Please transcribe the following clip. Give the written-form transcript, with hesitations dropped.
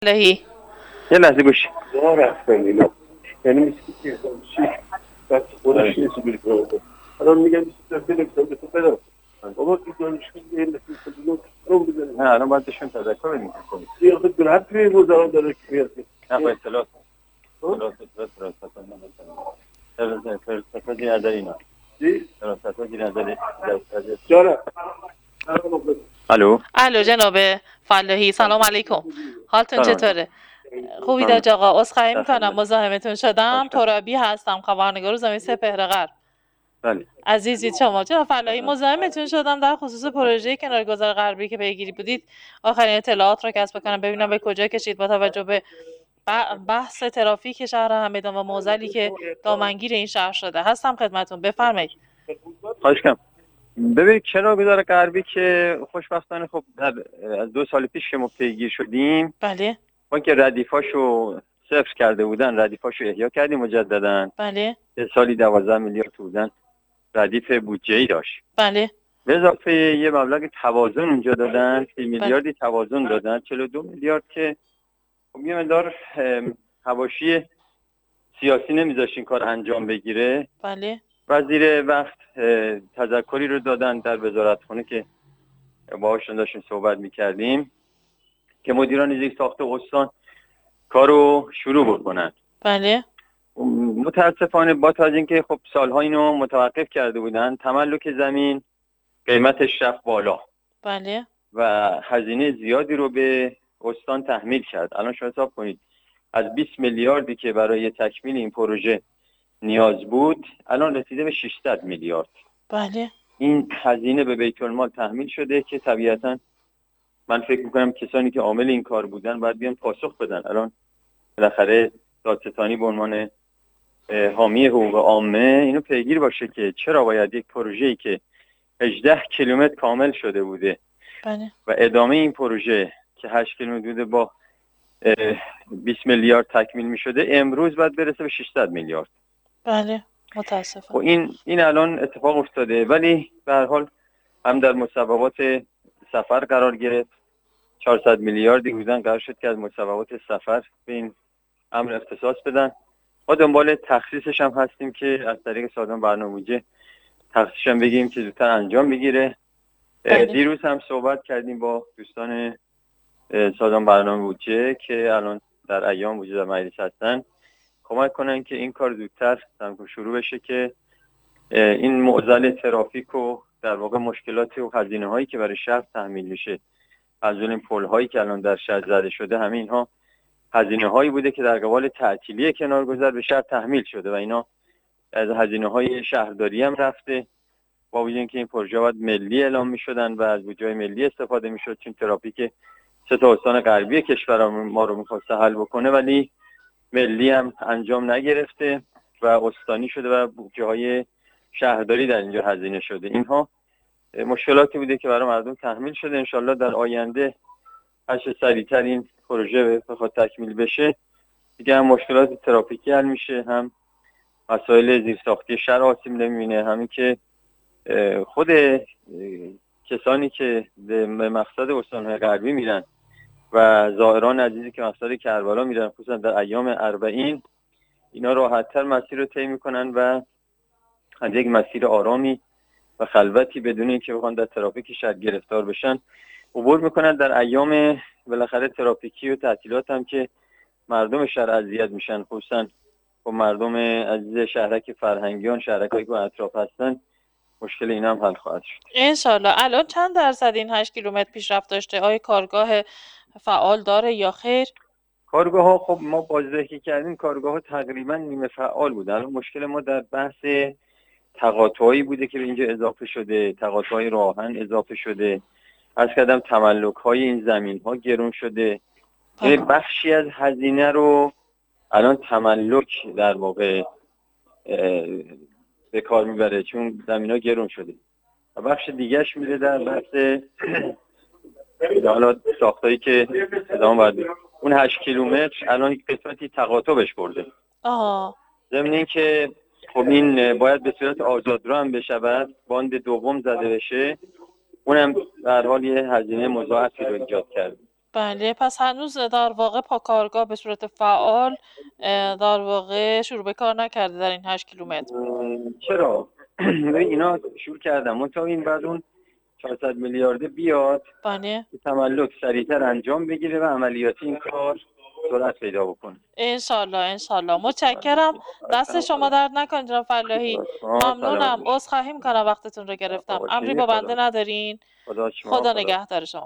الهی یه لحظه گوش. راه رفتن اینا، یعنی میشه که بس خودش نیست بیرون. الان میگم بیست تا تو بدم. بابا این دانشگاه یه نفس دیگه رو بزنه. نه الان باید بهشون تذکر بدیم کنیم. یه خود درد توی مزاحم داره که میاد. نه با اطلاعات. فرصت نظر اینا. چی؟ فرصت نظر. جاره. الو. الو جناب فلاحی، سلام علیکم. حالتون سلام. چطوره؟ خوبی داج آقا؟ عذرخواهی میکنم مزاحمتون شدم. ترابی هستم، خبرنگار روزنامه سپهر غرب. بله. عزیزید شما. جناب فلاحی مزاحمتون شدم در خصوص پروژه کنارگذار غربی که پیگیری بودید. آخرین اطلاعات را کسب کنم، ببینم به کجا کشید با توجه به بحث ترافیک شهر همدان و معضلی که دامنگیر این شهر شده. هستم خدمتتون، بفرمایید. خواهش کنم. ببینید کنارگذار غربی که خوشبختانه خب در از 2 سال پیش که ما پیگیر شدیم، بله ما که ردیفاشو صفر کرده بودن، ردیفاشو احیا کردیم مجددا. بله سالی 12 میلیارد بودن ردیف بودجه‌ای داشت. بله به اضافه یه مبلغ توازن اونجا دادن، 30 میلیاردی توازن دادن، 42 میلیارد که خب یه مقدار حواشی سیاسی نمیذاشت این کار انجام بگیره. بله وزیر وقت تذکری رو دادن در وزارتخونه که باهاشون داشتیم صحبت میکردیم که مدیران زیر ساخت استان کارو شروع بکنن. بله متاسفانه با توجه اینکه خب سالها اینو متوقف کرده بودن، تملک زمین قیمتش رفت بالا. بله و هزینه زیادی رو به استان تحمیل کرد. الان شما حساب کنید از 20 میلیاردی که برای تکمیل این پروژه نیاز بود، الان رسیده به 600 میلیارد. بله این هزینه به بیت المال تحمیل شده که طبیعتاً من فکر میکنم کسانی که عامل این کار بودن باید بیان پاسخ بدن. الان بالاخره دادستانی به عنوان حامی حقوق عامه اینو پیگیر باشه که چرا باید یک پروژه‌ای که 18 کیلومتر کامل شده بوده بله و ادامه این پروژه که 8 کیلومتر بوده با 20 میلیارد تکمیل می شده، امروز باید برسه به 600 میلیارد. بله متاسفم. و این الان اتفاق افتاده، ولی به هر حال هم در مصوبات سفر قرار گرفت. 400 میلیاردی بودن، قرار شد که از مصوبات سفر به این امر اختصاص بدن. ما دنبال تخصیصش هم هستیم که از طریق سازمان برنامه بودجه تخصیصش هم بگیم که زودتر انجام بگیره. دیروز هم صحبت کردیم با دوستان سازمان برنامه بودجه که الان در ایام وجود در مجلس هستن، کمک کنن که این کار زودتر شروع بشه که این معضل ترافیک و در واقع مشکلات و هزینه هایی که برای شهر تحمیل میشه، از جمله پل هایی که الان در شهر زده شده، همه اینها هزینه هایی بوده که در قبال تعطیلی کنارگذار به شهر تحمیل شده و اینا از هزینه های شهرداری هم رفته. با وجود اینکه این پروژه باید ملی اعلام میشدن و از بودجه ملی استفاده میشد، چون ترافیک 3 تا استان غربی کشور ما رو می‌خواسته حل بکنه، ولی ملی هم انجام نگرفته و استانی شده و بودجه‌های شهرداری در اینجا هزینه شده. اینها مشکلاتی بوده که برای مردم تحمیل شده. انشالله در آینده هرچه سریعتر این پروژه بخواد تکمیل بشه دیگه هم مشکلات ترافیکی حل میشه، هم مسائل زیرساختی شهر آسیب نمیبینه، همین که خود کسانی که به مقصد استان‌های غربی میرن و زائران عزیزی که مقصد کربلا میرن، خصوصا در ایام اربعین، اینا راحت‌تر مسیر رو طی میکنن و از یک مسیر آرامی و خلوتی بدون اینکه بخوان در ترافیک شهر گرفتار بشن عبور میکنن. در ایام بالاخره ترافیکی و تعطیلات هم که مردم شهر اذیت میشن، خصوصا با مردم عزیز شهرک فرهنگیان، شهرکایی که اطراف هستن، مشکل اینا هم حل خواهد شد انشالله. الان چند درصد این 8 کیلومتر پیشرفت داشته؟ آیا کارگاه فعال داره یا خیر؟ کارگاه ها خب ما بازدهی کردیم، کارگاه ها تقریبا نیمه فعال بود. الان مشکل ما در بحث تقاطعی بوده که به اینجا اضافه شده، تقاطعی راهن اضافه شده، از کدام تملک های این زمین ها گرون شده. یعنی بخشی از هزینه رو الان تملک در واقع به کار میبره چون زمین ها گرون شده و بخش دیگهش میره در بحث حالا ساختایی که ادامه باید اون 8 کیلومتر الان یک قسمتی تقاطع بهش برده. ضمن این که خب این باید به صورت آزادراه هم بشود، باند دوم زده بشه، اونم در حال یه هزینه مضاعفی رو ایجاد کرد. بله، پس هنوز در واقع پاکارگاه به صورت فعال در واقع شروع به کار نکرده در این 8 کیلومتر. چرا؟ اینا شروع کردم منتها این بعد اون 400 میلیارده بیاد بله که تملک سریعتر انجام بگیره و عملیاتی این کار سرعت پیدا بکنه. انشالله انشالله. متشکرم، دست شما درد نکنید جناب فلاحی. ممنونم، عذرخواهی میکنم وقتتون رو گرفتم. امری با بنده ندارین. خدا نگهدار شما.